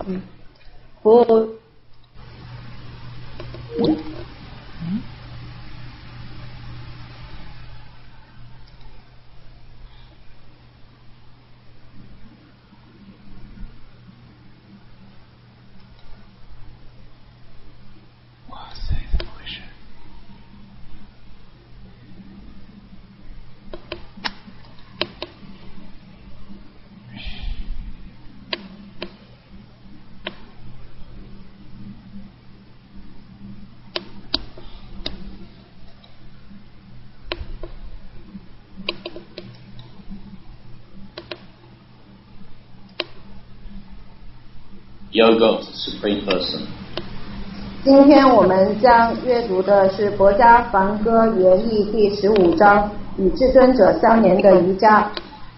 不。 Yoga of the Supreme Person. 今天我们将阅读的是《博家梵歌原译》第15章，与至尊者相连的瑜伽。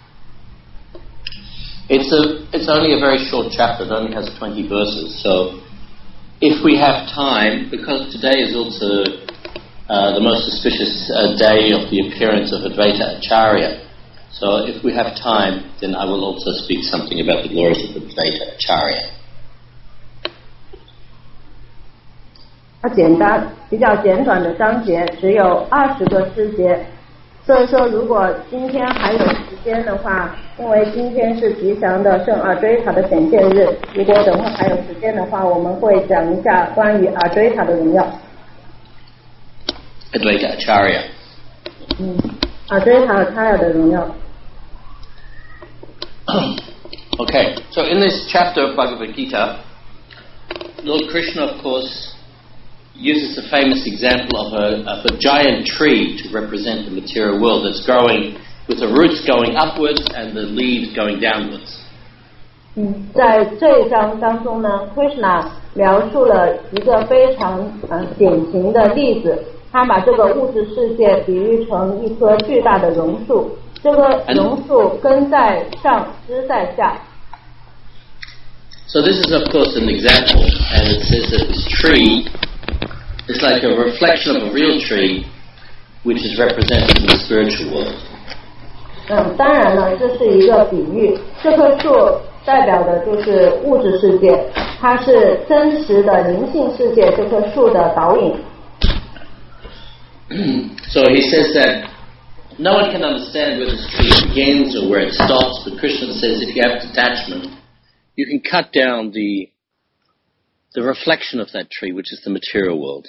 It's only a very short chapter. It only has 20 verses. So, if we have time, because today is also the most auspicious day of the appearance of Advaita Acharya. So, if we have time, then I will also speak something about the glories of Advaita Acharya. 比较简短的章节，只有20个诗节，所以说如果今天还有时间的话，因为今天是吉祥的圣阿追塔的显现日，如果等会还有时间的话，我们会讲一下关于阿追塔的荣耀。 Advaita Acharya. 阿追塔Acharya的荣耀。 Okay, so in this chapter of Bhagavad Gita, Lord Krishna, of course, uses the famous example of a giant tree to represent the material world that's growing with the roots going upwards and the leaves going downwards. 在这一章当中呢 Krishna 描述了一个非常典型的例子，他把这个物质世界比喻成一棵巨大的榕树，这个榕树根在上，枝在下。 So this is of course an example, and it says that this tree is like a reflection of a real tree, which is represented in the spiritual world. 当然了，这是一个比喻。这棵树代表的就是物质世界，它是真实的灵性世界这棵树的导引。 So he says that no one can understand where this tree begins or where it stops, but Krishna says if you have detachment, you can cut down the reflection of that tree, which is the material world.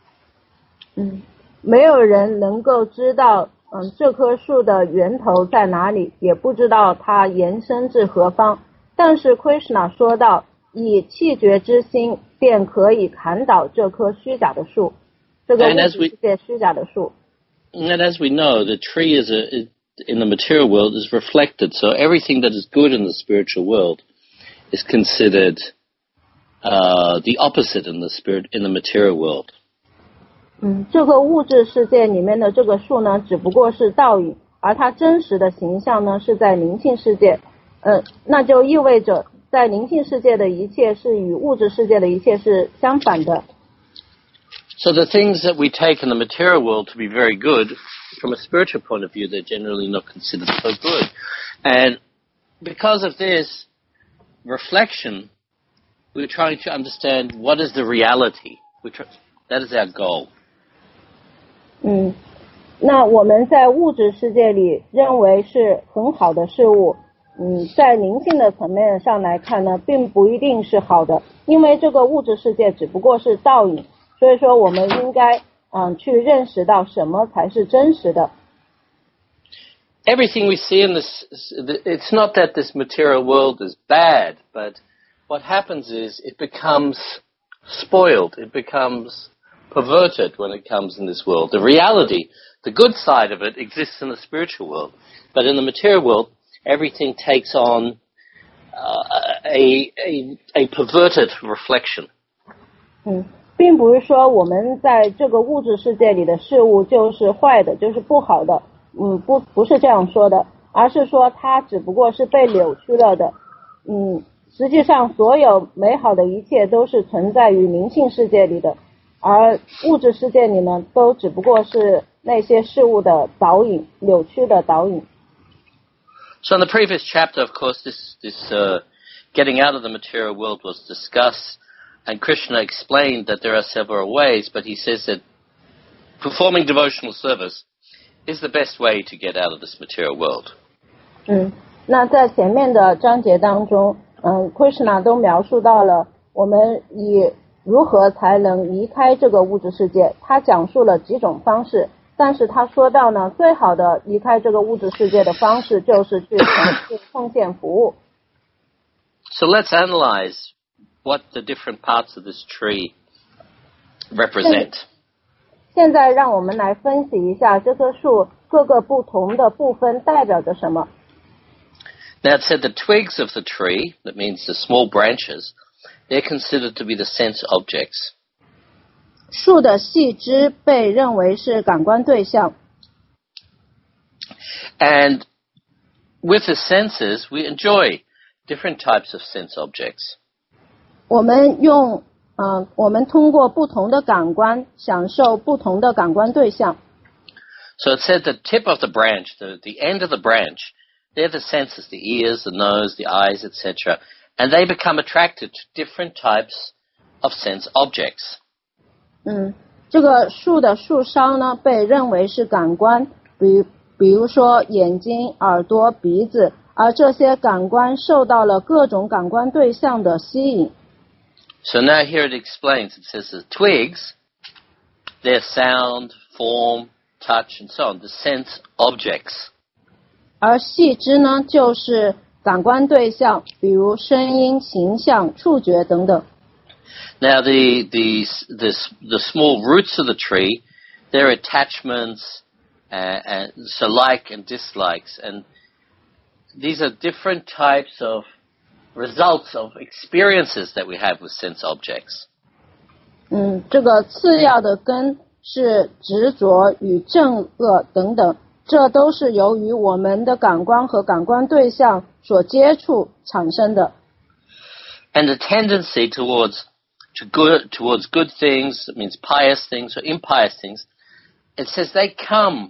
没有人能够知道这棵树的源头在哪里，也不知道它延伸至何方，但是 Krishna 说到以气觉之心便可以砍倒这棵虚假的树，这个物质世界虚假的树。 And as we know, the tree in the material world is reflected, so everything that is good in the spiritual world is considered the opposite in the material world. 这个物质世界里面的这个树呢，只不过是倒影，而它真实的形象呢是在灵性世界。那就意味着在灵性世界的一切是与物质世界的一切是相反的。 So the things that we take in the material world to be very good, from a spiritual point of view, they're generally not considered so good. And because of this reflection, we're trying to understand what is the reality. That is our goal. 那我们在物质世界里认为是很好的事物，在灵性的层面上来看呢，并不一定是好的，因为这个物质世界只不过是倒影，所以说我们应该去认识到什么才是真实的。 Everything we see in this, it's not that this material world is bad, but what happens is it becomes spoiled, it becomes perverted when it comes in this world. The reality, the good side of it exists in the spiritual world, but in the material world, everything takes on a perverted reflection. 并不是说我们在这个物质世界里的事物就是坏的，就是不好的，不是这样说的，而是说它只不过是被扭曲了的。实际上所有美好的一切都是存在于灵性世界里的，而物质世界里呢，都只不过是那些事物的导引，扭曲的导引。 So in the previous chapter, of course, this getting out of the material world was discussed, and Krishna explained that there are several ways, but he says that performing devotional service is the best way to get out of this material world. 那在前面的章节当中，Krishna 都描述到了我们以如何才能离开这个物质世界，他讲述了几种方式，但是他说到呢，最好的离开这个物质世界的方式就是去从事奉献服务。 So let's analyze what the different parts of this tree represent. 现在让我们来分析一下这棵树各个不同的部分代表着什么。 Now it said the twigs of the tree, that means the small branches, they're considered to be the sense objects. 树的细枝被认为是感官对象。 And with the senses, we enjoy different types of sense objects. 我们通过不同的感官享受不同的感官对象。 So it said the tip of the branch, the end of the branch, they're the senses, the ears, the nose, the eyes, etc. And they become attracted to different types of sense objects. 这个树的树梢呢，被认为是感官，比如说眼睛、耳朵、鼻子，而这些感官受到了各种感官对象的吸引。 So now here it explains, it says the twigs, they're sound, form, touch, and so on, the sense objects. 而细枝呢，就是感官对象，比如声音、形象、触觉等等。 Now the small roots of the tree, they're attachments, and so like and dislikes, and these are different types of results of experiences that we have with sense objects. 这个次要的根是执着与正恶等等，这都是由于我们的感官和感官对象所接触产生的。 And the tendency towards good things, that means pious things or impious things, it says they come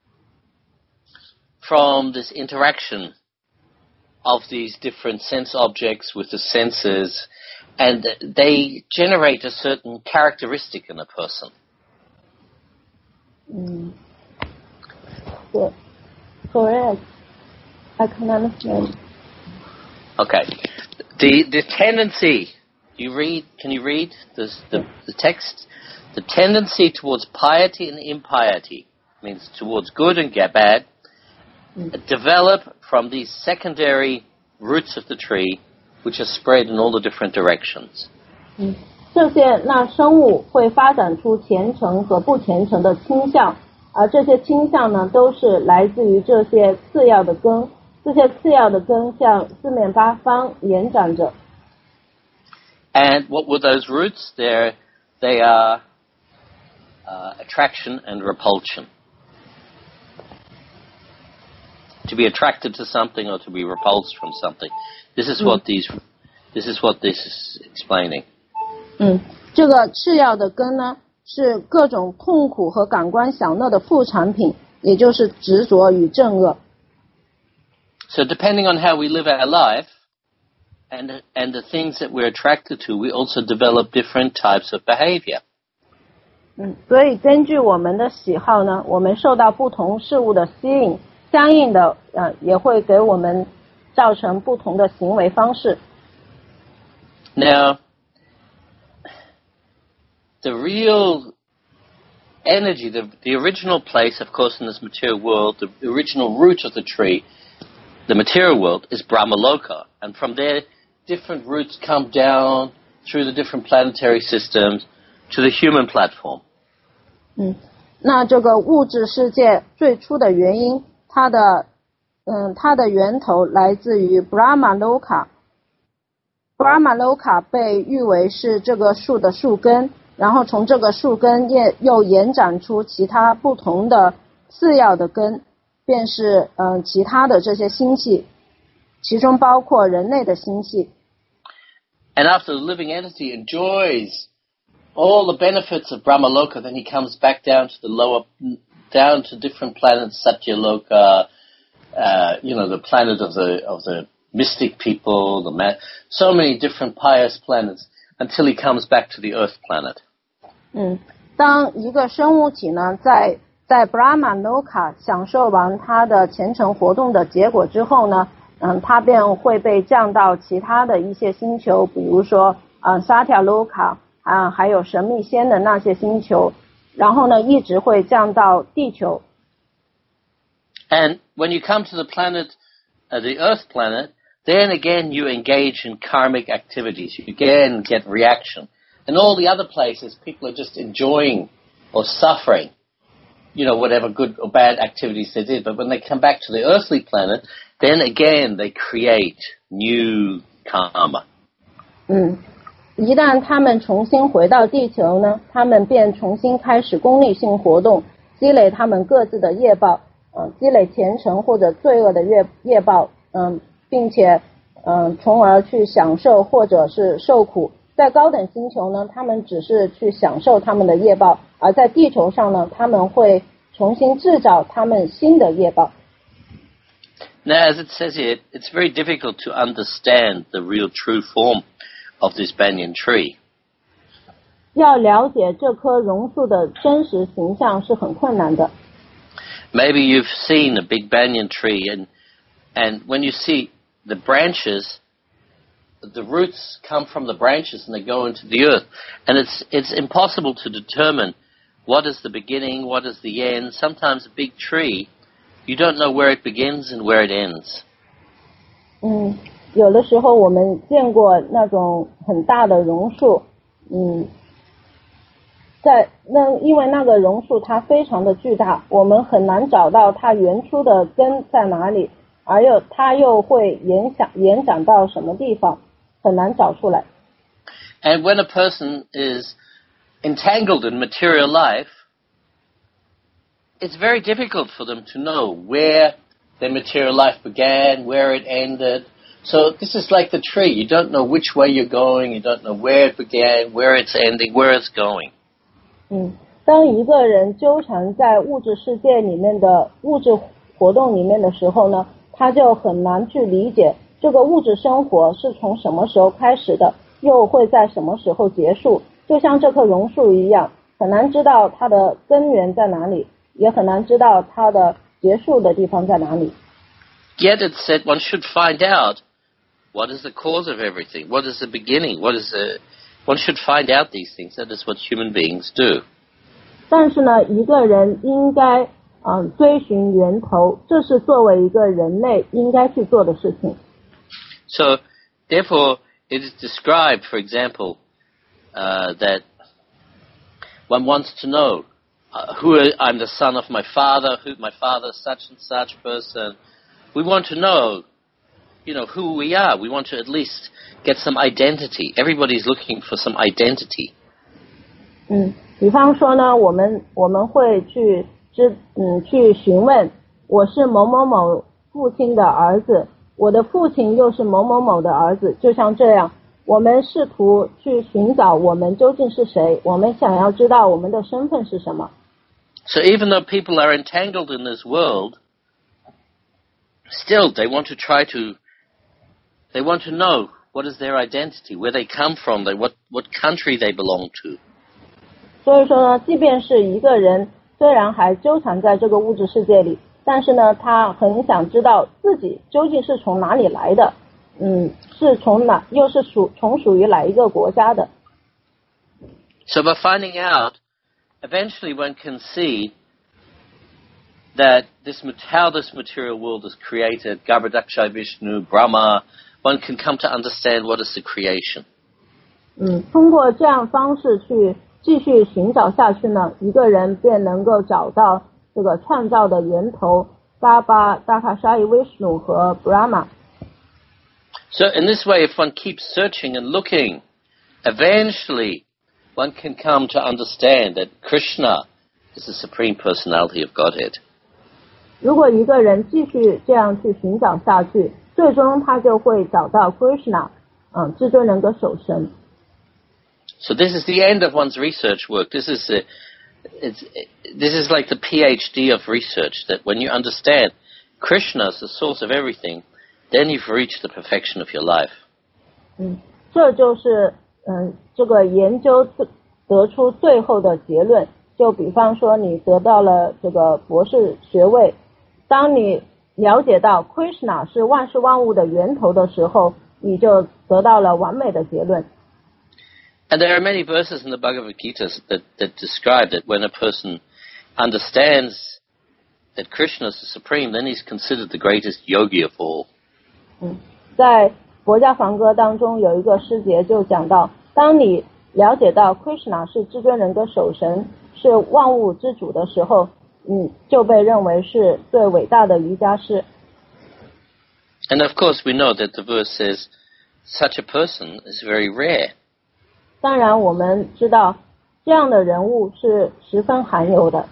from this interaction of these different sense objects with the senses, and they generate a certain characteristic in a person. Yeah. Correct. I can understand. Okay. The tendency, can you read the text? The tendency towards piety and impiety, means towards good and bad, develop from these secondary roots of the tree, which are spread in all the different directions. 这些生物会发展出虔诚和不虔诚的倾向，而这些倾向呢，都是来自于这些次要的根。这些次要的根向四面八方延展着。 And what were those roots? They are attraction and repulsion. To be attracted to something or to be repulsed from something. This is what this is explaining. 这个次要的根呢，是各种痛苦和感官享乐的副产品，也就是执着与正恶。 So depending on how we live our life and the things that we're attracted to, we also develop different types of behavior. 所以根据我们的喜好呢，我们受到不同事物的吸引，相应的也会给我们造成不同的行为方式。 Now, the real energy, the original place, of course, in this material world, the original root of the tree, the material world, is Brahmaloka. And from there, different roots come down through the different planetary systems to the human platform. 那这个物质世界最初的原因，它的源头来自于 Brahmaloka。Brahmaloka 被誉为是这个树的树根，然后从这个树根又延展出其他不同的次要的根，便是其他的这些星系，其中包括人类的星系。 And after the living entity enjoys all the benefits of Brahmaloka, then he comes back down to different planets, Satyaloka, the planet of the mystic people, so many different pious planets until he comes back to the Earth planet. 当一个生物体呢，在 Brahma Loka 享受完他的虔诚活动的结果之后呢，他便会被降到其他的一些星球，比如说Satya Loka 还有神秘仙的那些星球，然后呢一直会降到地球。 And when you come to the planet, the Earth planet, then again you engage in karmic activities. You again get reaction. And all the other places, people are just enjoying or suffering, whatever good or bad activities they did. But when they come back to the earthly planet, then again they create new karma. 一旦他们重新回到地球呢，他们便重新开始功利性活动，积累他们各自的业报，积累虔诚或者罪恶的业报，并且从而去享受或者是受苦。在高等星球呢，他们只是去享受他们的业报，而在地球上呢，他们会重新制造他们新的业报。 Now, as it says here, it's very difficult to understand the real true form of this banyan tree. 要了解这棵榕树的真实形象是很困难的。 Maybe you've seen a big banyan tree, and when you see the branches, the roots come from the branches and they go into the earth, and it's impossible to determine what is the beginning, what is the end. Sometimes a big tree, you don't know where it begins and where it ends. 有的时候我们见过那种很大的榕树，因为那个榕树它非常的巨大，我们很难找到它原初的根在哪里，它又会延展到什么地方，很难找出来。 And when a person is entangled in material life, it's very difficult for them to know where their material life began, where it ended. So this is like the tree. You don't know which way you're going. You don't know where it began, where it's ending, where it's going. 当一个人纠缠在物质世界里面的物质活动里面的时候呢，他就很难去理解这个物质生活是从什么时候开始的，又会在什么时候结束。就像这棵榕树一样，很难知道它的根源在哪里，也很难知道它的结束的地方在哪里。 Yet it said one should find out what is the cause of everything, what is the beginning, one should find out these things. That is what human beings do. 但是呢，一个人应该追寻源头，这是作为一个人类应该去做的事情。 So, therefore, it is described, for example, that one wants to know I'm the son of my father, my father is such and such person. We want to know, who we are. We want to at least get some identity. Everybody's looking for some identity. 比方说呢，我们会去询问，我是某某某父亲的儿子，我的父亲又是某某某的儿子，就像这样，我们试图去寻找我们究竟是谁，我们想要知道我们的身份是什么。 So even though people are entangled in this world, still they want to know what is their identity, where they come from, what country they belong to. 所以说呢，即便是一个人虽然还纠缠在这个物质世界里，但是呢，他很想知道自己究竟是从哪里来的，是从哪，又是属于哪一个国家的。 So by finding out, eventually one can see that how this material world is created, Garbhodaksha, Vishnu, Brahma, one can come to understand what is the creation. 通过这样方式去继续寻找下去呢，一个人便能够找到这个创造的源头，Garbhodaksha, Vishnu 和 Brahma。 So in this way, if one keeps searching and looking, eventually one can come to understand that Krishna is the Supreme Personality of Godhead. 如果一个人继续这样去寻找下去，最终他就会找到 Krishna， 至尊人格守神。 So this is the end of one's research work. This is like the PhD of research, that when you understand Krishna is the source of everything, then you've reached the perfection of your life. 这就是这个研究得出最后的结论。就比方说你得到了这个博士学位，当你了解到 Krishna 是万事万物的源头的时候，你就得到了完美的结论。 And there are many verses in the Bhagavad Gita that describe that when a person understands that Krishna is the supreme, then he's considered the greatest yogi of all. 在佛家梵歌当中有一个诗节就讲到，当你了解到 Krishna 是至尊人格守神，是万物之主的时候，就被认为是最伟大的瑜伽师。 And of course we know that the verse says such a person is very rare. 当然我们知道这样的人物是十分罕有的。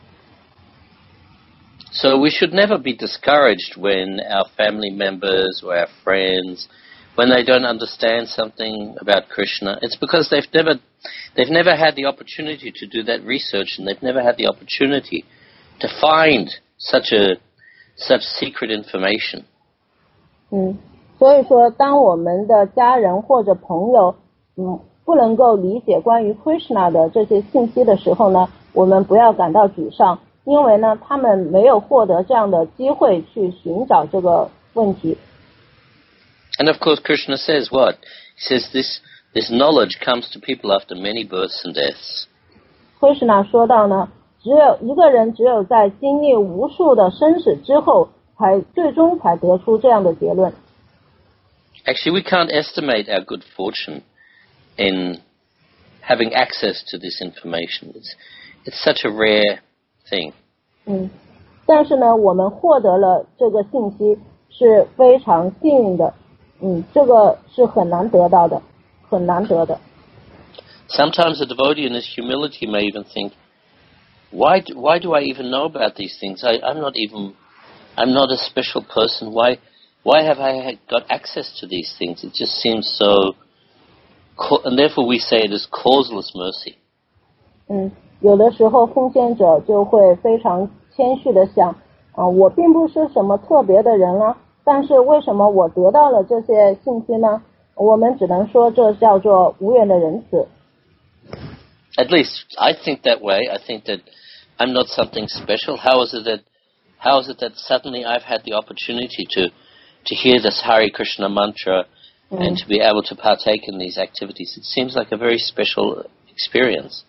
So we should never be discouraged when our family members or our friends, when they don't understand something about Krishna. It's because they've never had the opportunity to do that research, and they've never had the opportunity to find such secret information. 所以说当我们的家人或者朋友不能够理解关于 Krishna 的这些信息的时候呢，我们不要感到沮丧，因为呢他们没有获得这样的机会去寻找这个问题。 And of course Krishna says what? He says this knowledge comes to people after many births and deaths. Krishna 说到呢，只有一个人只有在经历无数的生死之后，最终才得出这样的结论。 Actually, we can't estimate our good fortune in having access to this information. It's such a rare thing. 但是呢，我们获得了这个信息是非常幸运的。这个是很难得到的，很难得的。 Sometimes a devotee in his humility may even think, why do I even know about these things? I'm not a special person. Why have I got access to these things? It just seems so, and therefore we say it is causeless mercy. 有的时候奉献者就会非常谦虚的想，我并不是什么特别的人啦，但是为什么我得到了这些信息呢？我们只能说这叫做无缘的仁慈。 At least I think that way. I think that I'm not something special. How is it that suddenly I've had the opportunity to hear this Hare Krishna mantra and to be able to partake in these activities? It seems like a very special experience.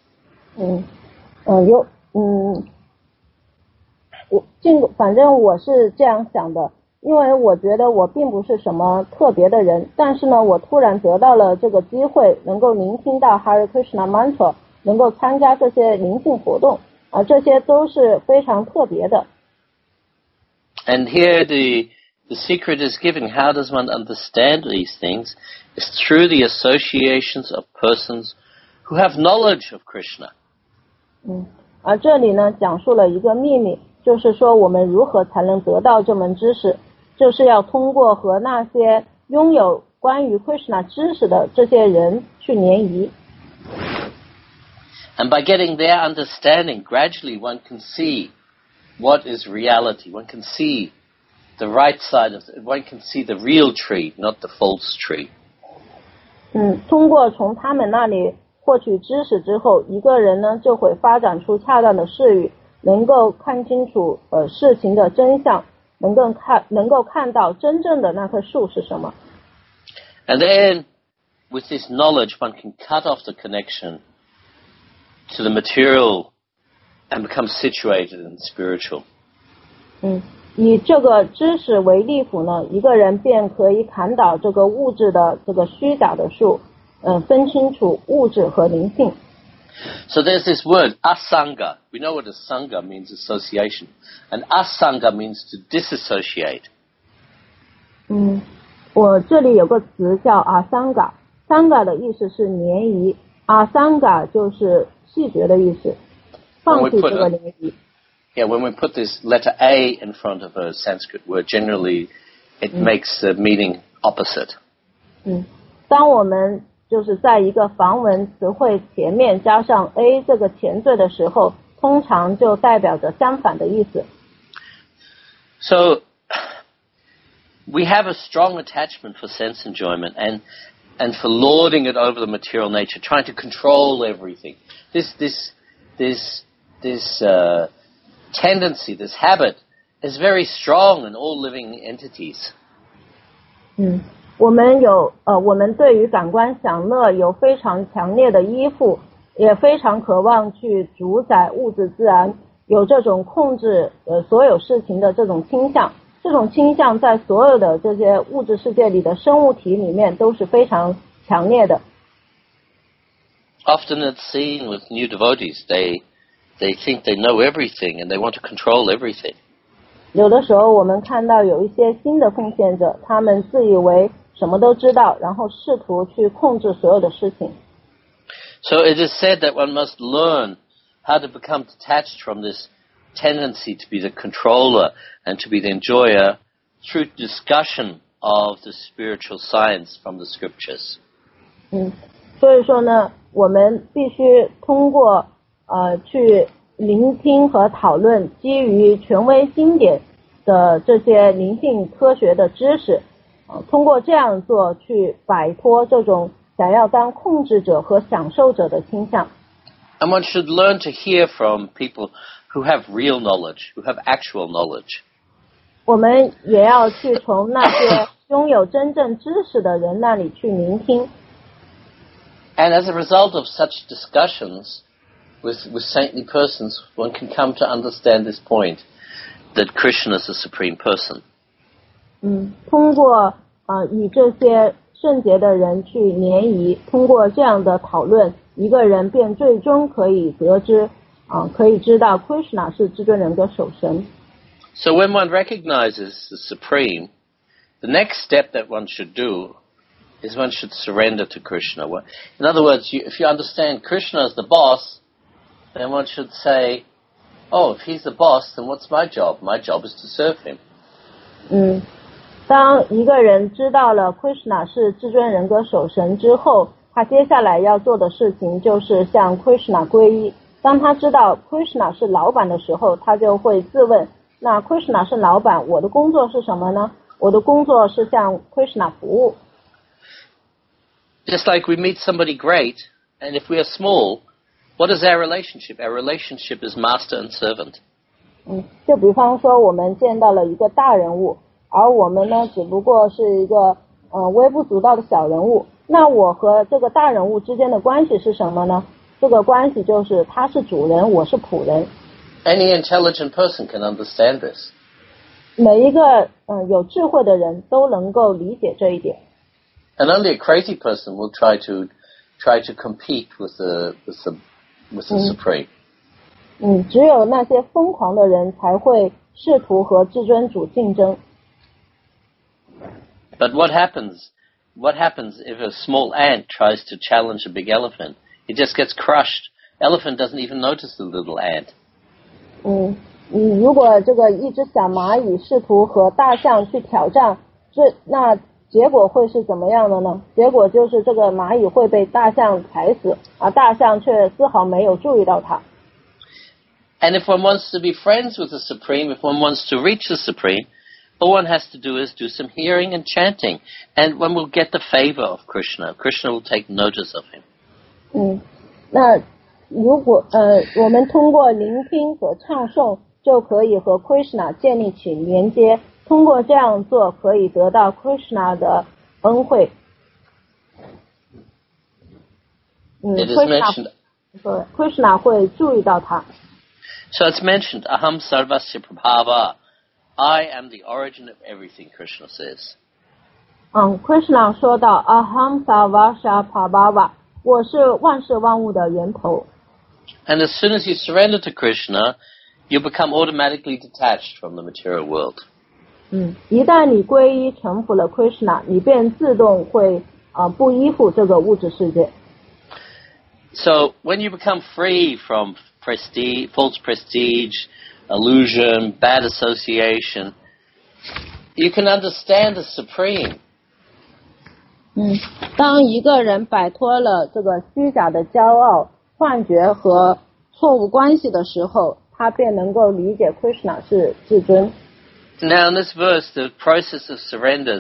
反正我是这样想的，因为我觉得我并不是什么特别的人，但是呢，我突然得到了这个机会，能够聆听到 Hare Krishna mantra， 能够参加这些灵性活动，这些都是非常特别的。 And here the secret is given. How does one understand these things? It's through the associations of persons who have knowledge of Krishna. 而这里呢，讲述了一个秘密，就是说我们如何才能得到这门知识，就是要通过和那些拥有关于 Krishna 知识的这些人去联谊。 And by getting their understanding, gradually one can see what is reality. One can see the right side of it. One can see the real tree, not the false tree. 通过从他们那里获取知识之后，一个人呢就会发展出恰当的视域，能够看清楚事情的真相，能够看到真正的那棵树是什么。 And then, with this knowledge, one can cut off the connection to the material and become situated in spiritual. 以这个知识为例辅呢，一个人便可以砍倒这个物质的这个虚假的树，分清楚物质和灵性。 So there's this word, asanga. We know what asanga means, association. And asanga means to disassociate. 我这里有个词叫 asanga。sanga 的意思是联谊， asanga 就是弃绝的意思，放弃这个联谊。 Yeah, when we put this letter A in front of a Sanskrit word, generally it makes the meaning opposite. 当我们就是在一个梵文词汇前面加上 A 这个前缀的时候，通常就代表着相反的意思。 So, we have a strong attachment for sense enjoyment and for lording it over the material nature, trying to control everything. This tendency, this habit, is very strong in all living entities. 我们对于感官享乐有非常强烈的依附，也非常渴望去主宰物质自然，有这种控制所有事情的这种倾向。这种倾向在所有的这些物质世界里的生物体里面都是非常强烈的。 Often it's seen with new devotees. They think they know everything and they want to control everything. 有的时候我们看到有一些新的奉献者，他们自以为什么都知道，然后试图去控制所有的事情。 So it is said that one must learn how to become detached from this tendency to be the controller and to be the enjoyer through discussion of the spiritual science from the scriptures. 所以说呢，我们必须通过去聆听和讨论基于权威经典的这些灵性科学的知识，通过这样做去摆脱这种想要当控制者和享受者的倾向。 And one should learn to hear from people who have real knowledge, who have actual knowledge. 我们也要去从那些拥有真正知识的人那里去聆听。 And as a result of such discussions with saintly persons, one can come to understand this point, that Krishna is the supreme person. 通过与这些圣洁的人去联谊，通过这样的讨论，一个人便最终可以得知可以知道 Krishna 是至尊人格守神。 So when one recognizes the supreme, the next step that one should do is one should surrender to Krishna. In other words, if you understand Krishna as the boss, then one should say, oh, if he's the boss, then what's my job? My job is to serve him. 当一个人知道了 Krishna 是至尊人格守神之后，他接下来要做的事情就是向 Krishna 皈依。当他知道 Krishna 是老板的时候，他就会自问，那 Krishna 是老板，我的工作是什么呢？我的工作是向 Krishna 服务。 Just like we meet somebody great, and if we are small, what is our relationship? Our relationship is master and servant. 就比方说我们见到了一个大人物，而我们呢只不过是一个微不足道的小人物，那我和这个大人物之间的关系是什么呢？这个关系就是他是主人，我是仆人。 Any intelligent person can understand this. 每一个有智慧的人都能够理解这一点。 And only a crazy person will try to compete with the supreme. 只有那些疯狂的人才会试图和至尊主竞争。 But what happens if a small ant tries to challenge a big elephant? It just gets crushed. Elephant doesn't even notice the little ant. 如果这个一只小蚂蚁试图和大象去挑战，那结果会是怎么样的呢？结果就是这个蚂蚁会被大象踩死，而大象却丝毫没有注意到它。 And if one wants to be friends with the Supreme, if one wants to reach the Supreme, all one has to do is do some hearing and chanting, and one will get the favor of Krishna. Krishna will take notice of him. 那如果我们通过聆听和唱诵，就可以和 Krishna 建立起连接。通过这样做，可以得到 Krishna 的恩惠。Krishna 会注意到他。 So it's mentioned, Aham Sarvasya Prabhava. I am the origin of everything, Krishna says. Krishna 说到 Aham Sarvasya Prabhava， 我是万事万物的源头。 And as soon as you surrender to Krishna, you become automatically detached from the material world. 一旦你皈依臣服了 Krishna， 你便自动会不依附这个物质世界。 So when you become free from prestige, false prestige, illusion, bad association, you can understand the Supreme. 当一个人摆脱了这个虚假的骄傲、幻觉和错误关系的时候，他便能够理解 Krishna 是至尊。 Now, in this verse, the process of surrender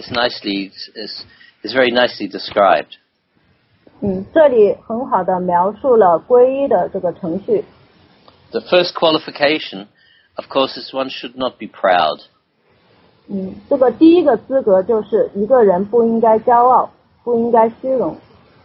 is very nicely described. 这里很好的描述了皈依的这个程序。 The first qualification, of course, is one should not be proud. 这个第一个资格就是一个人不应该骄傲，不应该虚荣。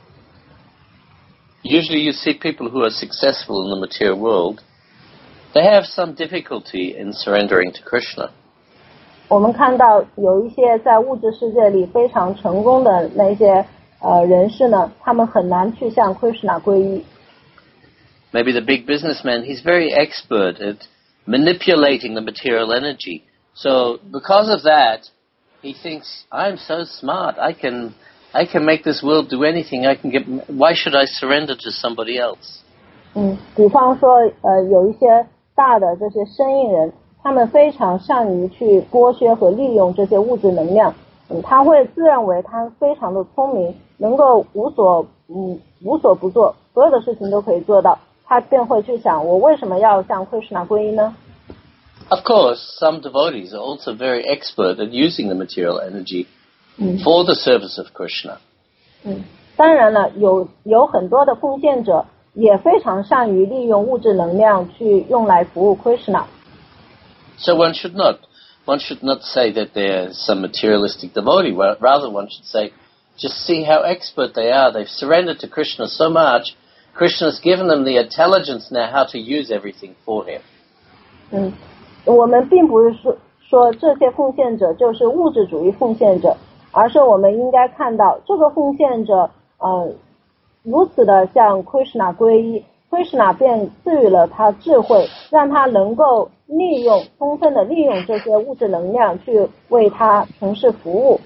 Usually you see people who are successful in the material world, they have some difficulty in surrendering to Krishna. 我们看到有一些在物质世界里非常成功的那些人士呢，他们很难去向 Krishna 皈依。 Maybe the big businessman, he's very expert at manipulating the material energy. So because of that, he thinks, I'm so smart, I can make this world do anything, why should I surrender to somebody else? 比方说有一些大的这些生意人，他们非常善于去剥削和利用这些物质能量，他会自认为他非常的聪明，能够无所不做，所有的事情都可以做到，他便会去想，我为什么要向 Krishna 皈依呢？ Of course, some devotees are also very expert at using the material energy for the service of Krishna. 当然了，有很多的奉献者也非常善于利用物质能量去用来服务 Krishna. So one should not say that they're some materialistic devotee. Rather, one should say, just see how expert they are. They've surrendered to Krishna so much. Krishna's given them the intelligence now how to use everything for him. 我们并不是说这些奉献者就是物质主义奉献者，而是我们应该看到这个奉献者如此的向 Krishna 皈依， Krishna 便赐予了他智慧，让他能够充分的利用这些物质能量去为他从事服务。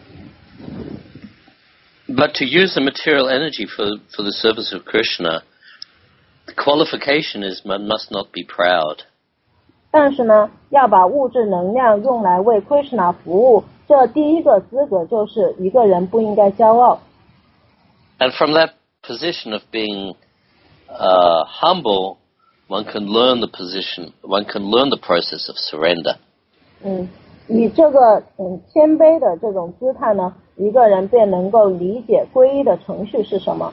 But to use the material energy for the service of Krishna, the qualification is one must not be proud. 但是呢，要把物质能量用来为 Krishna 服务，这第一个资格就是一个人不应该骄傲。 And from that position of being humble, one can learn the process of surrender. 以这个谦卑的这种姿态呢，一个人便能够理解皈依的程序是什么。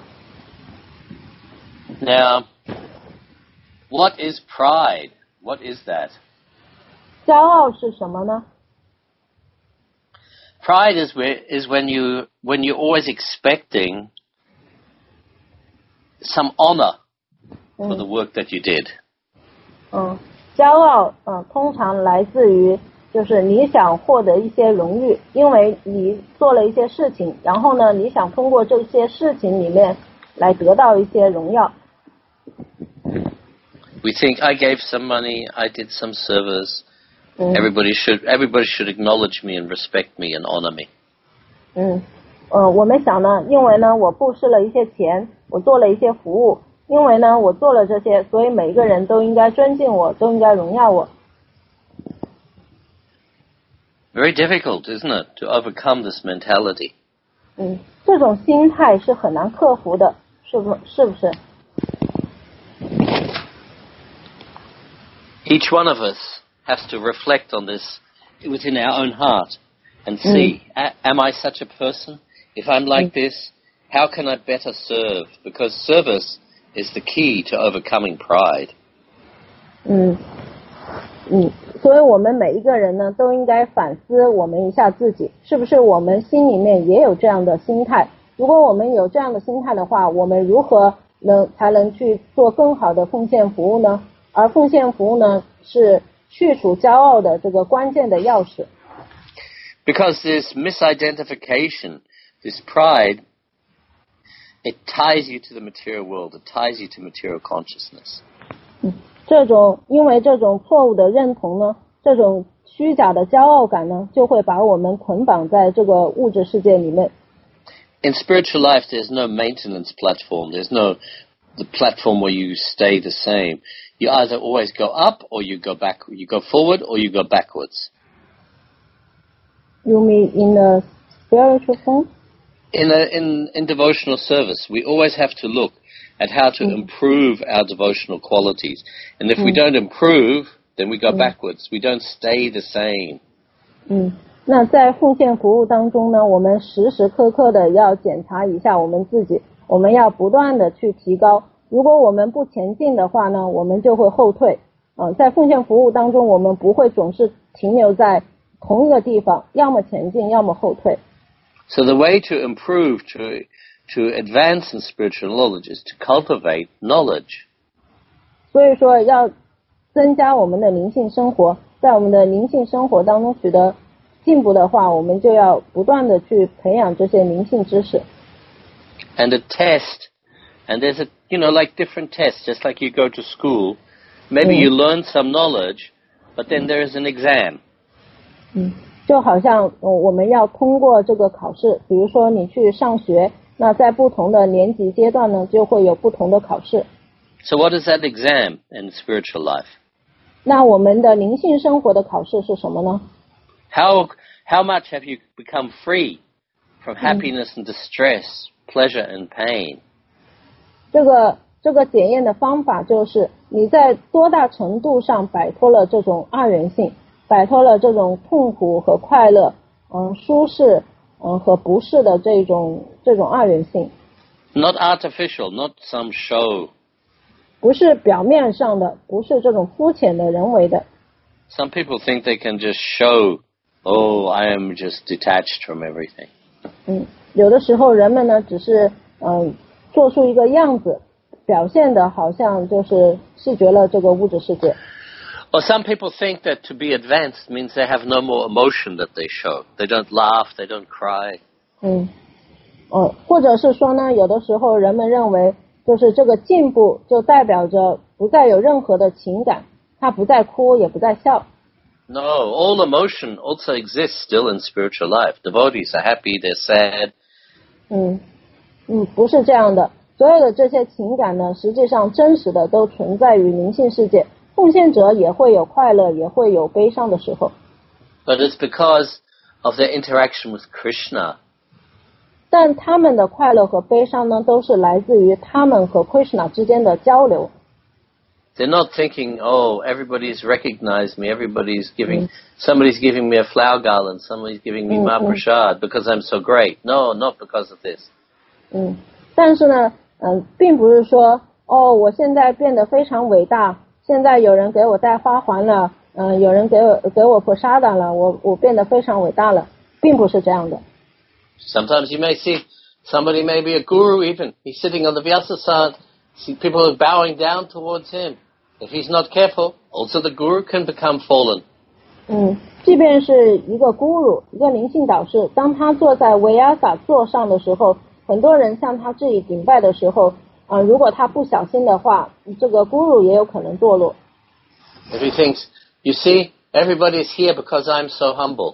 Now, what is pride? What is that? 骄傲是什么呢？ Pride is when you're always expecting some honor for the work that you did. 骄傲通常来自于就是你想获得一些荣誉，因为你做了一些事情，然后呢，你想通过这些事情里面来得到一些荣耀。 We think I gave some money, I did some service. Everybody should acknowledge me and respect me and honor me. 我们想呢，因为呢我布施了一些钱，我做了一些服务，因为呢我做了这些，所以每一个人都应该尊敬我，都应该荣耀我。 Very difficult, isn't it, to overcome this mentality? 这种心态是很难克服的，是不是？ Each one of us has to reflect on this within our own heart and see, am I such a person? If I'm like this, how can I better serve? Because service is the key to overcoming pride. 所以我们每一个人呢，都应该反思我们一下自己，是不是我们心里面也有这样的心态？如果我们有这样的心态的话，我们如何才能去做更好的奉献服务呢？而奉献服务呢，是去除骄傲的这个关键的钥匙。 Because this misidentification, this pride, it ties you to the material world, it ties you to material consciousness. 因为这种错误的认同呢，这种虚假的骄傲感呢，就会把我们捆绑在这个物质世界里面。 In spiritual life, there's no maintenance platform. There's no the platform where you stay the same. You either always go up or you go back. You go forward or you go backwards. You mean in a spiritual form? In devotional service, we always have to look at how to improve our devotional qualities. And if we don't improve, then we go backwards. We don't stay the same. 那在奉献服务当中呢，我们时时刻刻的要检查一下我们自己，我们要不断的去提高。如果我们不前进的话呢，我们就会后退。在奉献服务当中，我们不会总是停留在同一个地方，要么前进，要么后退。 So the way to improve, to advance in spiritual knowledge is to cultivate knowledge. 所以说要增加我们的灵性生活，在我们的灵性生活当中取得进步的话，我们就要不断的去培养这些灵性知识。 And a test, and there's like different tests, just like you go to school. Maybe you learn some knowledge, but then there is an exam. 就好像我们要通过这个考试，比如说你去上学，那在不同的年级阶段呢，就会有不同的考试。 So what is that exam in spiritual life? 那我们的灵性生活的考试是什么呢？ How much have you become free from happiness and distress, pleasure and pain? 这个检验的方法就是你在多大程度上摆脱了这种二元性，摆脱了这种痛苦和快乐，舒适和不适的这种二元性。 Not artificial, not some show. 不是表面上的，不是这种肤浅的人为的。 Some people think they can just show, oh, I am just detached from everything. 有的时候人们呢只是做出一个样子，表现的好像就是拒绝了这个物质世界。 Or some people think that to be advanced means they have no more emotion that they show. They don't laugh, they don't cry. 或者是说呢，有的时候人们认为就是这个进步就代表着不再有任何的情感，他不再哭也不再笑。 No, all emotion also exists still in spiritual life. Devotees are happy, they're sad. 不是这样的，所有的这些情感呢，实际上真实的都存在于灵性世界。奉献者也会有快乐，也会有悲伤的时候。 But it's because of their interaction with Krishna. 但他们的快乐和悲伤呢，都是来自于他们和 Krishna 之间的交流。 They're not thinking, oh, everybody's recognized me, somebody's giving me a flower garland, somebody's giving me Mahaprasad because I'm so great. No, not because of this. 但是呢，并不是说，我现在变得非常伟大，现在有人给我带花环了，有人给我 prasada 了，我变得非常伟大了，并不是这样的。 Sometimes you may see somebody may be a guru even. He's sitting on the Vyasasana. See people are bowing down towards him. If he's not careful, also the guru can become fallen. 即便是一个 guru， 一个灵性导师，当他坐在维亚萨座上的时候，很多人向他致以顶拜的时候，如果他不小心的话，这个 guru 也有可能堕落。 If he thinks, you see, everybody's here because I'm so humble.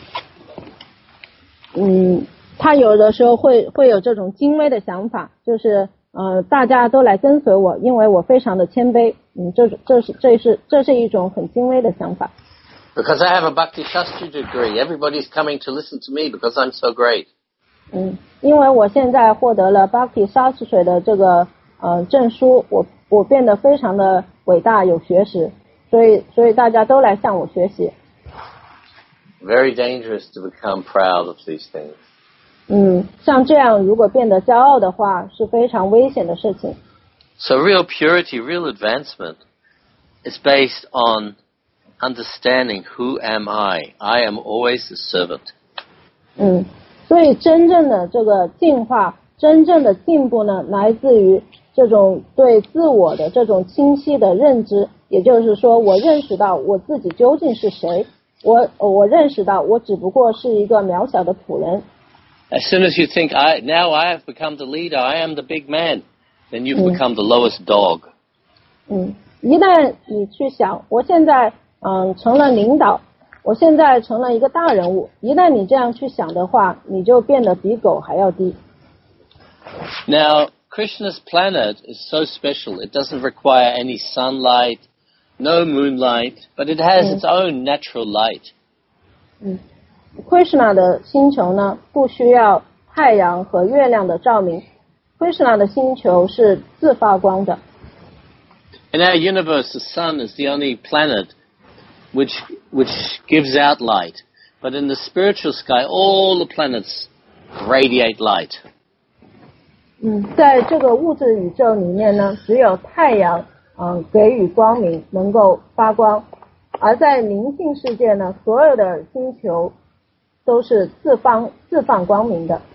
他有的时候会有这种精微的想法，就是大家都来跟随我，因为我非常的谦卑。这是一种很精微的想法。 Because I have a Bhakti Shastri degree, everybody's coming to listen to me because I'm so great. 因为我现在获得了 Bhakti Shastri 的这个证书，我变得非常的伟大有学识，所以大家都来向我学习。 Very dangerous to become proud of these things. 像这样如果变得骄傲的话，是非常危险的事情。 So real purity, real advancement is based on understanding who am I. I am always the servant. 所以真正的这个进化，真正的进步呢，来自于这种对自我的这种清晰的认知，也就是说，我认识到我自己究竟是谁，我认识到我只不过是一个渺小的仆人。 As soon as you think, now I have become the leader, I am the big man, then you've become the lowest dog. 一旦你去想，我现在成了领导，我现在成了一个大人物，一旦你这样去想的话，你就变得比狗还要低。 Now, Krishna's planet is so special. It doesn't require any sunlight, no moonlight, but it has its own natural light. Krishna 的星球呢，不需要太阳和月亮的照明。Krishna 的星球是自发光的。 In our universe, the sun is the only planet which gives out light. But in the spiritual sky, all the planets radiate light. 在这个物质宇宙里面呢，只有太阳给予光明，能够发光。而在灵性世界呢，所有的星球都是自放光明的。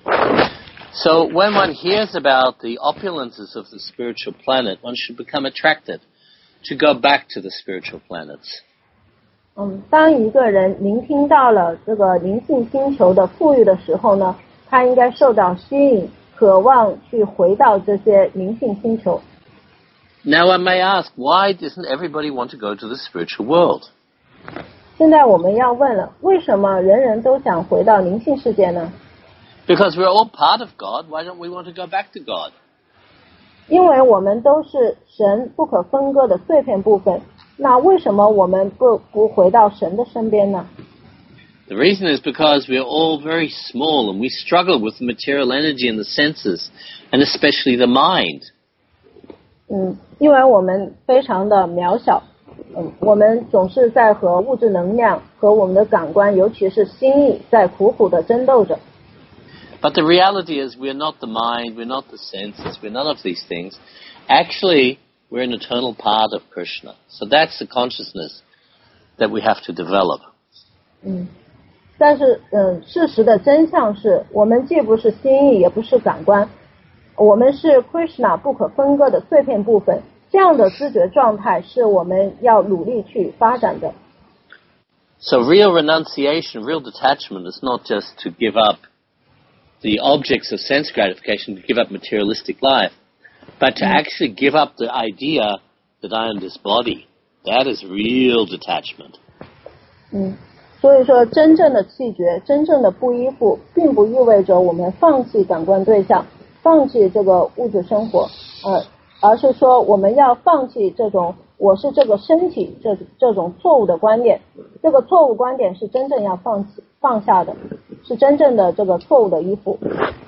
So when one hears about the opulences of the spiritual planet, one should become attracted to go back to the spiritual planets. 当一个人聆听到了这个灵性星球的富裕的时候呢，他应该受到吸引，渴望去回到这些灵性星球。 Now one may ask, why doesn't everybody want to go to the spiritual world? 现在我们要问了，为什么人人都想回到灵性世界呢？ Because we're all part of God, why don't we want to go back to God? 因为我们都是神不可分割的碎片部分，那为什么我们不回到神的身边呢？ The reason is because we're all very small and we struggle with the material energy and the senses, and especially the mind. 因为我们非常的渺小，我们总是在和物质能量和我们的感官，尤其是心意，在苦苦的争斗着。 But the reality is we're not the mind, we're not the senses, we're none of these things. Actually, we're an eternal part of Krishna. So that's the consciousness that we have to develop. 但是事实的真相是，我们既不是心意，也不是感官，我们是 Krishna 不可分割的碎片部分。这样的知觉状态是我们要努力去发展的。 So real renunciation, real detachment is not just to give up the objects of sense gratification, to give up materialistic life, but to actually give up the idea that I am this body. That is real detachment. 所以说真正的弃绝，真正的不依附，并不意味着我们放弃感官对象，放弃这个物质生活，而是说我们要放弃这种我是这个身体这种错误的观念。这个错误观点是真正要放下的，是真正的这个错误的依附。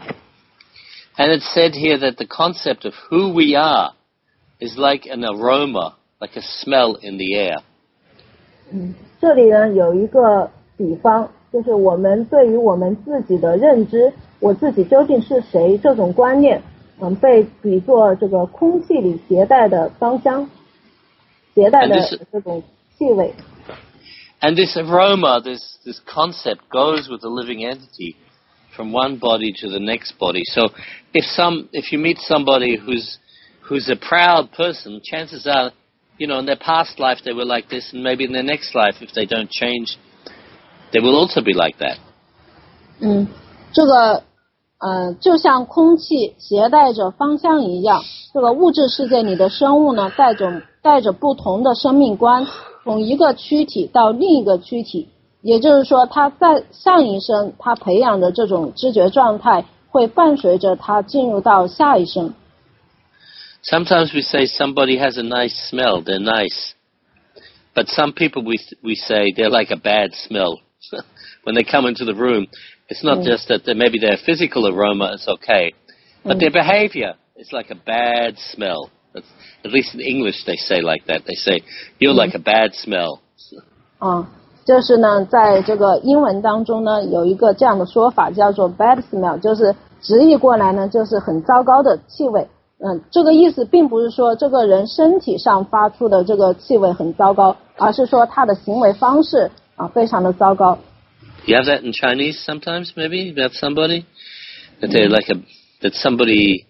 And it's said here that the concept of who we are is like an aroma, like a smell in the air. 这里呢有一个比方，就是我们对于我们自己的认知，我自己究竟是谁这种观念，被比作这个空气里携带的芳香，携带的这种气味。 And this aroma, this concept goes with the living entity from one body to the next body. So if you meet somebody who's a proud person, chances are, in their past life they were like this, and maybe in their next life, if they don't change, they will also be like that. 这个就像空气携带着芳香一样，这个物质世界里的生物呢，带着不同的生命观，从一个躯体到另一个躯体，也就是说，他在上一生他培养的这种知觉状态，会伴随着他进入到下一生。 Sometimes we say somebody has a nice smell, they're nice. But some people we say they're like a bad smell. When they come into the room, it's not just that maybe their physical aroma is okay, but their behavior is like a bad smell. At least in English they say like that. They say, you're like a bad smell. 就是呢，在这个英文当中呢，有一个这样的说法叫做 bad smell， 就是直译过来呢，就是很糟糕的气味。这个意思并不是说这个人身体上发出的这个气味很糟糕，而是说他的行为方式非常的糟糕。 You have that in Chinese sometimes, maybe, about somebody? That they're that somebody,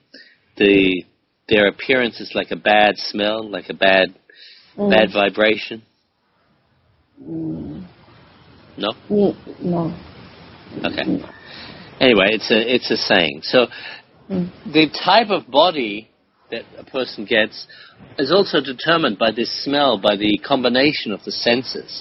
their appearance is like a bad smell, like a bad vibration? No? No. Okay. Anyway, it's a saying. So, the type of body that a person gets is also determined by this smell, by the combination of the senses.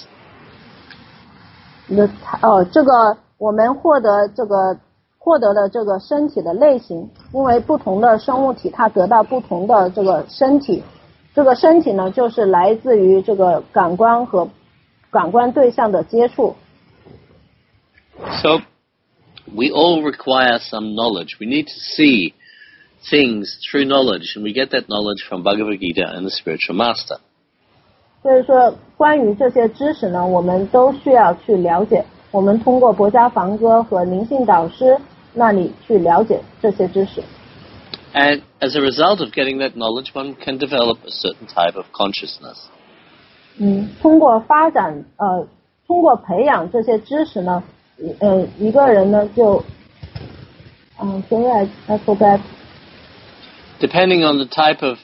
这个我们获得了这个身体的类型，因为不同的生物体它得到不同的这个身体，这个身体呢就是来自于这个感官和感官对象的接触。 So, we all require some knowledge. We need to see things through knowledge, and we get that knowledge from Bhagavad Gita and the spiritual master. 所以说关于这些知识呢，我们都需要去了解，我们通过博家梵歌和灵性导师那里去了解这些知识。 And as a result of getting that knowledge, one can develop a certain type of consciousness. 通过培养这些知识呢，一个人呢就，sorry, I forgot. Depending on the type of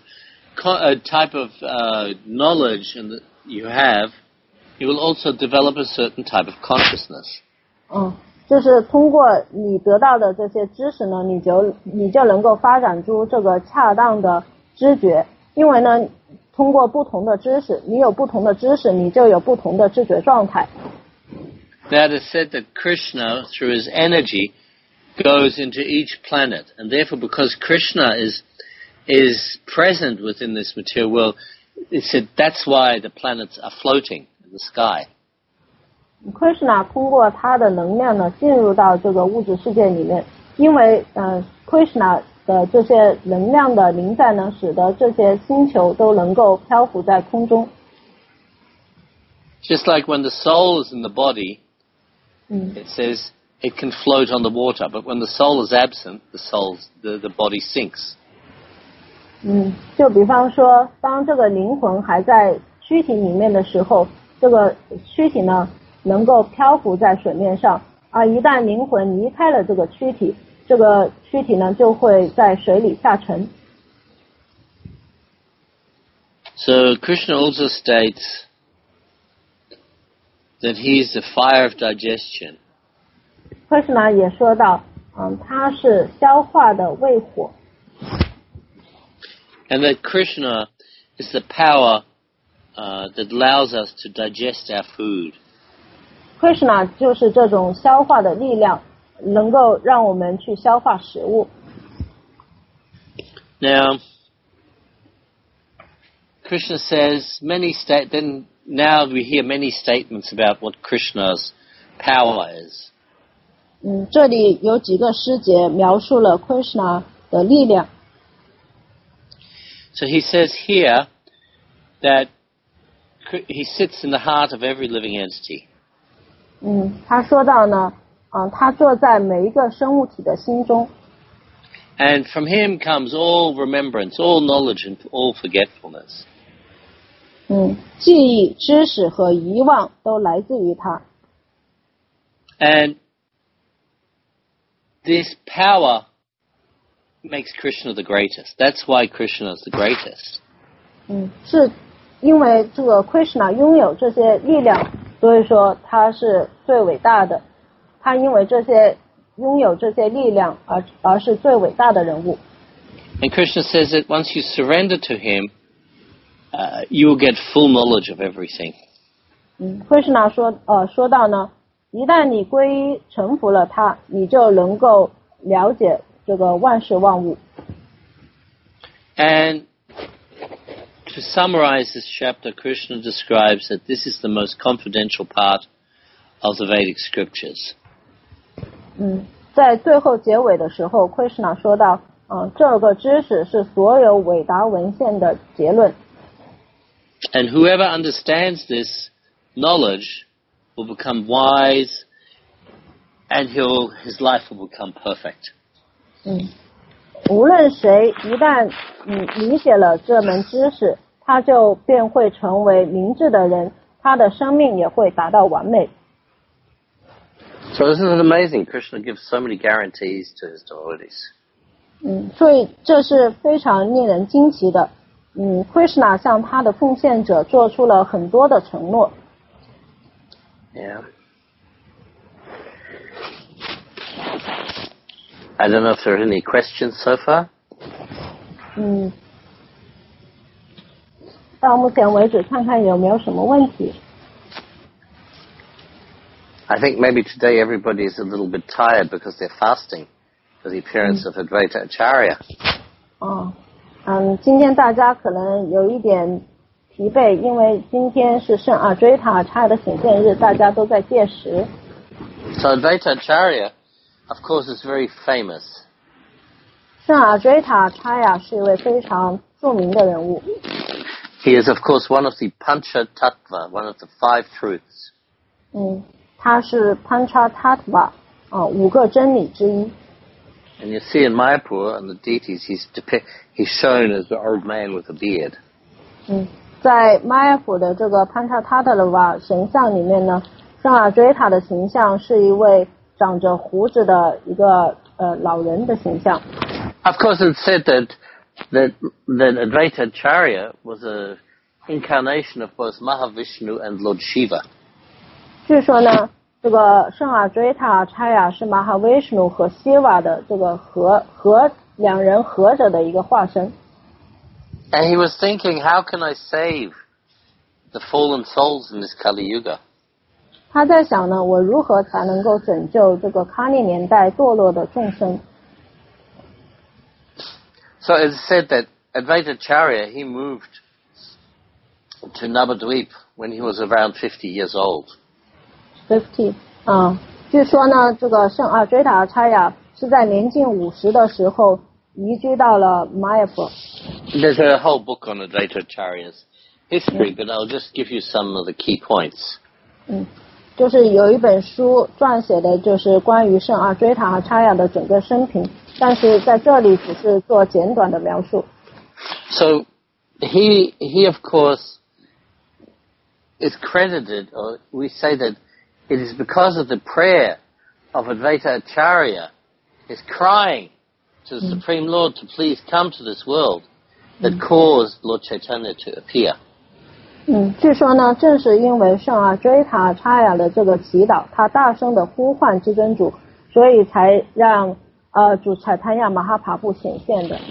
knowledge and that you have, you will also develop a certain type of consciousness. 就是通过你得到的这些知识呢，你就能够发展出这个恰当的知觉，因为呢，通过不同的知识，你有不同的知识，你就有不同的知觉状态。 Now it is said that Krishna, through his energy, goes into each planet, and therefore, because Krishna is present within this material world, it said that's why the planets are floating in the sky. Krishna 通过他的能量呢，进入到这个物质世界里面，因为Krishna 的这些能量的临在呢，使得这些星球都能够漂浮在空中。 Just like when the soul is in the body, it says it can float on the water, but when the soul is absent, the body sinks. 就比方说，当这个灵魂还在躯体里面的时候，这个躯体呢能够漂浮在水面上，而一旦灵魂离开了这个躯体，这个躯体呢就会在水里下沉。 So Krishna also states that he is the fire of digestion. Krishna 也说到，他是消化的胃火。 And that Krishna is the power that allows us to digest our food. Krishna 就是这种消化的力量，能够让我们去消化食物。 Now, Krishna says then now we hear many statements about what Krishna's power is. 这里有几个诗节描述了 Krishna 的力量。 So he says here that he sits in the heart of every living entity. 他说到呢，他坐在每一个生物体的心中。 And from him comes all remembrance, all knowledge, and all forgetfulness. 记忆、知识和遗忘都来自于他。 And this power makes Krishna the greatest. That's why Krishna is the greatest. 是因为这个 Krishna 拥有这些力量，所以说他是最伟大的。他因为拥有这些力量而是最伟大的人物。 And Krishna says that once you surrender to him, you will get full knowledge of everything. Krishna 说到呢，一旦你皈依臣服了他，你就能够了解这个万事万物。 And to summarize this chapter, Krishna describes that this is the most confidential part of the Vedic scriptures. 在最后结尾的时候 ，Krishna 说到，这个知识是所有伟达文献的结论。 And whoever understands this knowledge will become wise, and his life will become perfect. 无论谁一旦理解了这门知识，他就便会成为明智的人，他的生命也会达到完美。 So isn't it amazing? Krishna gives so many guarantees to his devotees. 所以这是非常令人惊奇的。Krishna 向他的奉献者做出了很多的承诺。 Yeah. I don't know if there are any questions so far. 到目前为止，看看有没有什么问题。 I think maybe today everybody is a little bit tired because they're fasting for the appearance of Advaita Acharya. 今天大家可能有一点疲惫，因为今天是圣阿追塔Acharya的显现日，大家都在戒食。 So Advaita Acharya, of course, is very famous. 圣阿追塔Acharya是一位非常著名的人物。 He is, of course, one of the Panchatattva, one of the 5 truths. 他是 Panchatattva 5个真理之一。 And you see in Mayapur and the deities, he's shown as the old man with a beard. 在 Mayapur 的这个 Panchatattva 神像里面呢，圣阿追塔的形象是一位长着胡子的一个老人的形象。 Of course, it's said that Advaita Acharya was an incarnation of both Mahavishnu and Lord Shiva. 据说呢，这个圣阿追塔Acharya是 Mahavishnu 和 Shiva 的这个两人合着的一个化身。 And he was thinking, how can I save the fallen souls in this Kali Yuga? 他在想呢，我如何才能够拯救这个卡利年代堕落的众生。 So it's said that Advaita Acharya, he moved to Navadvip when he was around 50 years old. 50据说呢，这个圣阿追塔Acharya是在年近50的时候移居到了 Mayapur。 There's a whole book on Advaita Acharya's history, but I'll just give you some of the key points. 就是有一本书撰写的就是关于圣阿追塔Acharya的整个生平，但是在这里只是做简短的描述。 So he of course is credited, or we say that it is because of the prayer of Advaita Acharya, his crying to the Supreme Lord to please come to this world, that caused Lord Chaitanya to appear. 据说呢，正是因为圣阿追塔Acharya的这个祈祷，他大声的呼唤至尊主，所以才让主Chaitanya Mahaprabhu显现的。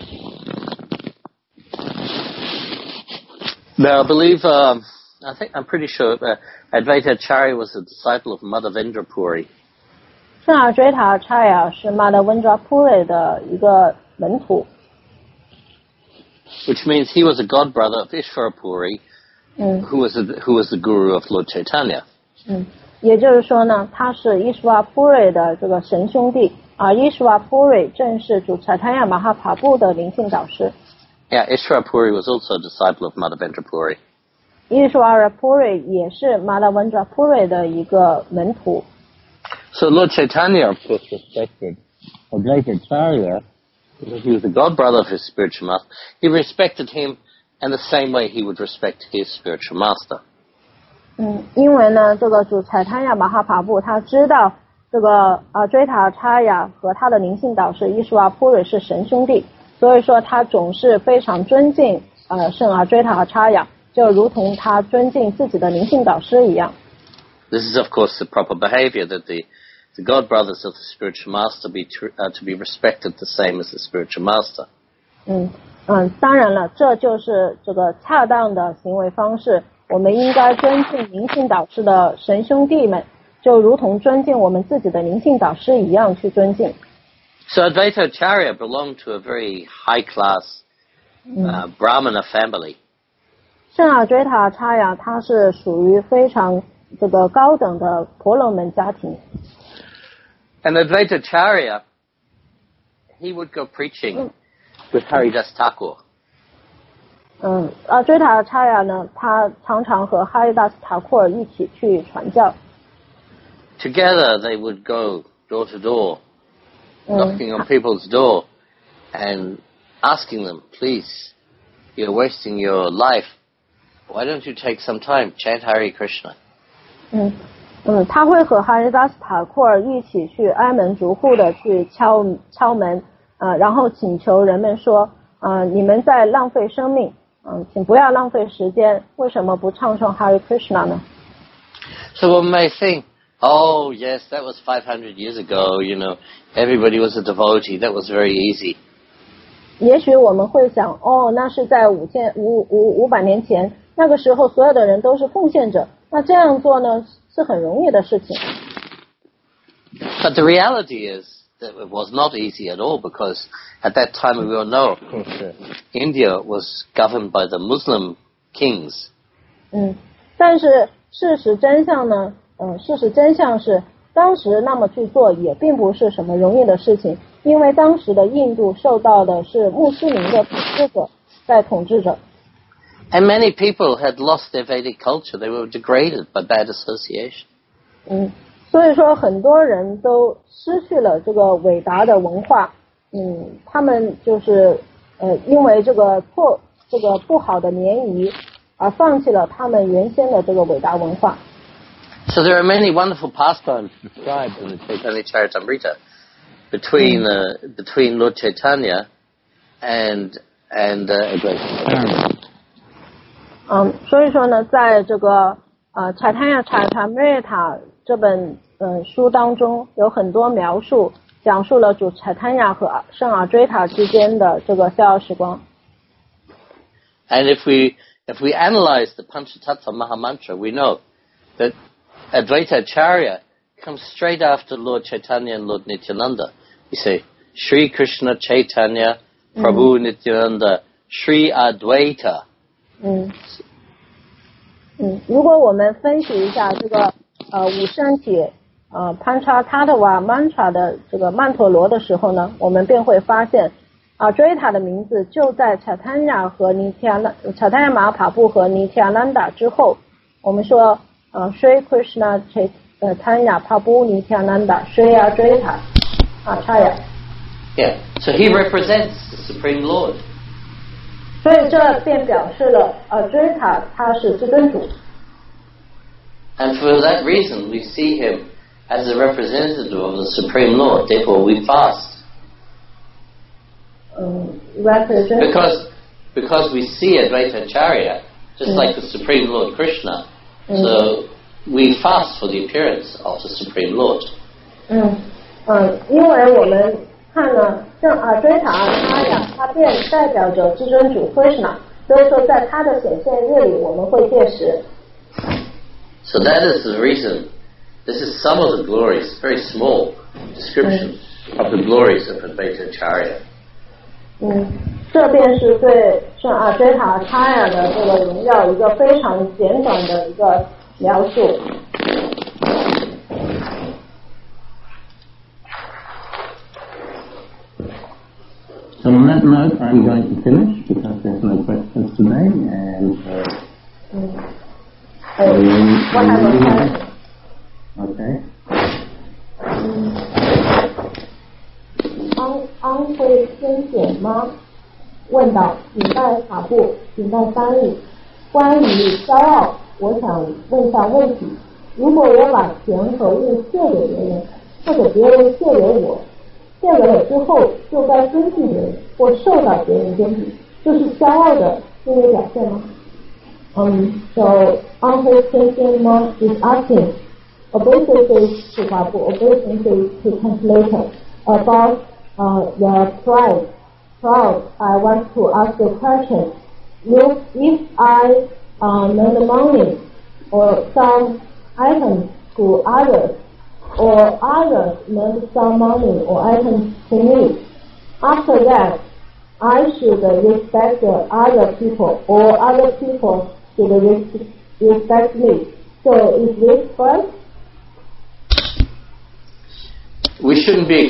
Now, I believe, I'm pretty sure Advaita Acharya was a disciple of Madhavendra Puri. 圣阿追塔Acharya是 Madhavendra Puri 的一个门徒。 Which means he was a god brother of Ishvara Puri, who was the guru of Lord Chaitanya. 也就是说呢，他是 Ishvara Puri 的这个神兄弟，而 Ishvara Puri 正是主Chaitanya Mahaprabhu 的灵性导师。 Yeah, Ishvara Puri was also a disciple of Madhavendra Puri. Ishvara Puri 也是 Madhavendra Puri 的一个门徒。 So Lord Chaitanya, of course, respected Advaita Acharya because he was the god brother of his spiritual master. He respected him in the same way he would respect his spiritual master. 因为呢，这个主Chaitanya Mahaprabhu他知道这个追塔Acharya和他的灵性导师 Ishvara Puri 是神兄弟，所以说他总是非常尊敬圣阿追塔Acharya，就如同他尊敬自己的灵性导师一样。 This is, of course, the proper behavior that the god brothers of the spiritual master to be respected the same as the spiritual master. 当然了，这就是这个恰当的行为方式。我们应该尊敬灵性导师的神兄弟们，就如同尊敬我们自己的灵性导师一样去尊敬。 So Advaita Acharya belonged to a very high-class Brahmana family. 圣阿追塔Acharya他是属于非常这个高等的婆罗门家庭。 And Advaita Acharya, he would go preaching with Haridas Thakur. 追塔Acharya呢，他常常和Haridas Thakur一起去传教。 Together they would go door to door, knocking on people's door and asking them, please, you're wasting your life. Why don't you take some time, chant Hare Krishna? 他会和Haridas Thakur一起去挨门逐户的去敲门，然后请求人们说，你们在浪费生命，请不要浪费时间，为什么不唱诵 Hare Krishna 呢？ So one may think, oh yes, that was 500 years ago, everybody was a devotee, that was very easy. 也许我们会想，那是在500年前，那个时候所有的人都是奉献者，那这样做呢是很容易的事情。 But the reality is that it was not easy at all, because at that time we all know, of course, India was governed by the Muslim kings. 但是事实真相是，当时那么去做也并不是什么容易的事情，因为当时的印度受到的是穆斯林的统治者在统治着。 And many people had lost their Vedic culture. They were degraded by bad association. 所以说很多人都失去了这个伟大的文化。他们就是因为这个不好的联谊而放弃了他们原先的这个伟大文化。 So there are many wonderful pastimes described in the Chaitanya Charitamrita between Lord Chaitanya and Advaita. 所以说呢，在这个Chaitanya Charitamrita 这本书当中有很多描述，讲述了主Chaitanya和圣Advaita之间的这个逍遥时光。 And if we analyze the Panchatattva Mahamantra, we know that Advaita Acharya comes straight after Lord Chaitanya and Lord Nityananda. You say, Shri Krishna Chaitanya Prabhu Nityananda Shri Advaita. 如果我们分析一下这个五圣体Panchatattva Mantra 的这个曼陀罗的时候呢，我们便会发现Advaita 的名字就在 Chaitanya 和 Chaitanya Mahaprabhu 和 Nityananda 之后。我们说Shri Krishna Chaitanya Prabhu Nityananda Shri Advaita Acharya. Yeah, so he represents the Supreme Lord. 所以这便表示了Advaita 他是至尊主。 And for that reason, we see him as a representative of the Supreme Lord. Therefore, we fast. Because we see Advaita Acharya just like the Supreme Lord Krishna. So we fast for the appearance of the Supreme Lord. 因为我们看呢，像Advaita Acharya他便代表着至尊主 Krishna， 所以说在他的显现日里我们会戒食。 So that is the reason. This is some of the glories, very small description of the glories of Advaita Acharya. 这便是对圣Advaita Acharya的这个荣耀一个非常简短的一个描述。 So on that note, I'm going to finish because there's no questions today, and what have a question? Okay. 安会先显吗？问道，请带法部，请带翻译。关于骄傲，我想问一下问题：如果我把钱和物借给别人，或者别人借给我，借给了之后就该尊敬别人或受到别人尊敬，这是骄傲的行为表现吗？So Uncle Christian is asking, obviously to translator about the pride. I want to ask a question. If I lend money or some items to others, or others lend some money or items to me, after that, I should respect other people, or other people should respect me. So is this right? We shouldn't be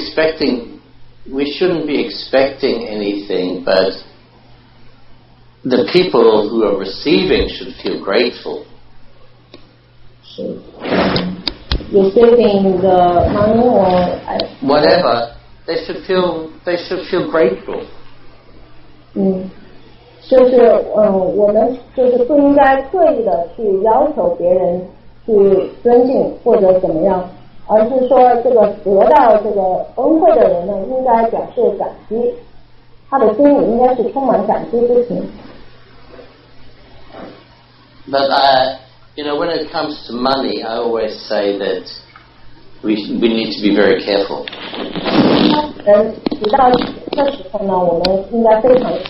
expecting anything, but the people who are receiving should feel grateful. Receiving the money or whatever, they should feel grateful. 就是我们就是不应该刻意的去要求别人去尊敬或者怎么样，而是说这个得到这个恩惠的人呢，应该表示感激，他的心里应该是充满感激之情。 But when it comes to money, I always say that we need to be very careful. 提到这时候呢，我们应该非常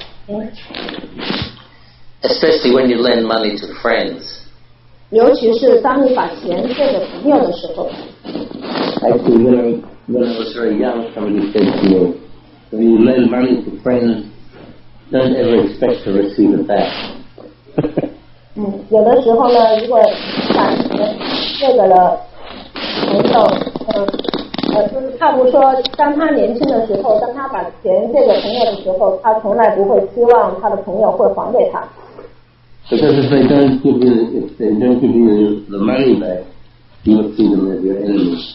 especially when you lend money to friends. 尤其是当你把钱借给朋友的时候。 Actually, when I was very young, somebody said to me, when you lend money to friends, don't ever expect to receive it back. 有的时候呢，如果把钱借给了朋友，就是差不多说，当他年轻的时候，当他把钱借给朋友的时候，他从来不会期望他的朋友会还给他。 Because if they don't give you the money back, you will see them as your enemies.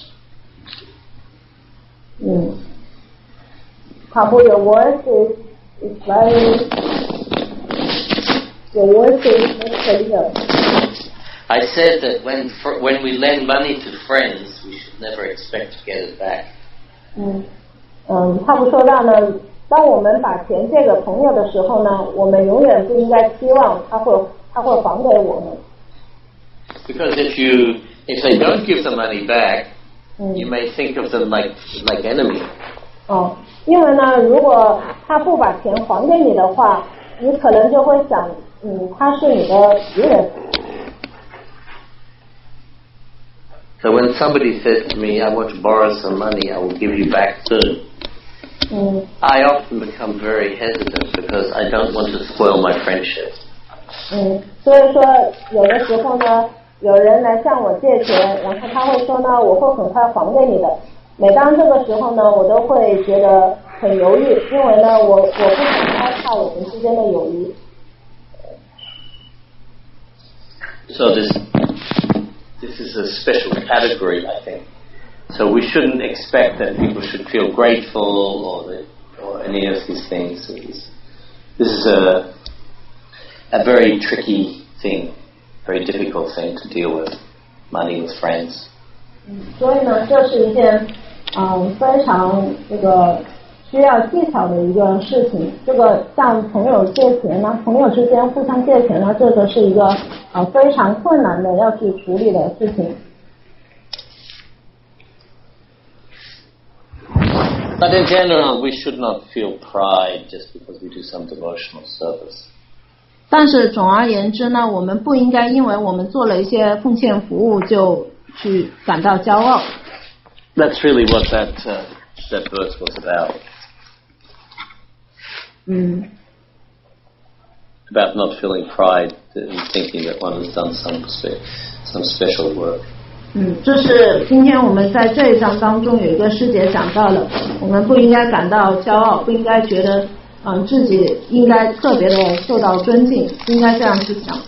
Prabhu, your voice is very, your voice is not clear. I said that when we lend money to friends, we should never expect to get it back. Prabhu说到呢，当我们把钱借给朋友的时候呢，我们永远不应该期望他会还给我们。 Because if they don't give the money back, you may think of them like enemy. 因为呢，如果他不把钱还给你的话，你可能就会想，他是你的敌人。 So when somebody says to me, I want to borrow some money, I will give you back soon, I often become very hesitant because I don't want to spoil my friendship. 所以说有的时候呢，有人来向我借钱，然后他会说呢，我会很快还给你的。每当这个时候呢，我都会觉得很犹豫，因为呢，我不想害怕我们之间的友谊。 So this is a special category, I think. So we shouldn't expect that people should feel grateful or any of these things. This is a very tricky thing, very difficult thing to deal with, money with friends. 所以呢，这是一件非常需要技巧的一个事情。这个向朋友借钱呢，朋友之间互相借钱呢，这个是一个非常困难的要去处理的事情。 But in general, we should not feel pride just because we do some devotional service. 但是总而言之呢，我们不应该因为我们做了一些奉献服务就去感到骄傲。 That's really what that verse was about. About not feeling pride in thinking that one has done some special work. 这是今天我们在这一章当中有一个师姐讲到了，我们不应该感到骄傲，不应该觉得自己应该特别的受到尊敬，应该这样去想。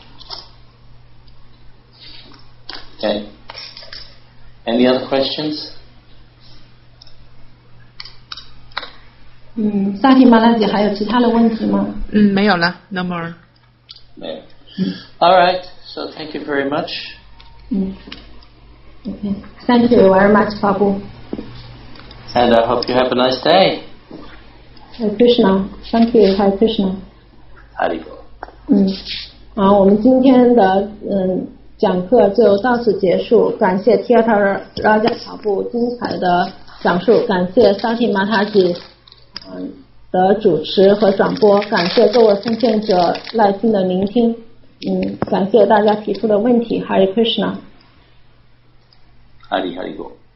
Okay. Any other questions? 萨提玛拉姐还有其他的问题吗？ 没有了 ，no more。 没有。All right. So thank you very much. Okay. Thank you very much, Prabhu. And I hope you have a nice day. Hare Krishna. Thank you, Hare Krishna. Haribo. 好，我们今天的讲课就到此结束。感谢 Theater Raja Prabhu 精彩的讲述，感谢 Sati Mataji 的主持和转播，感谢各位奉献者耐心的聆听。感谢大家提出的问题。Hare Krishna. Haribo.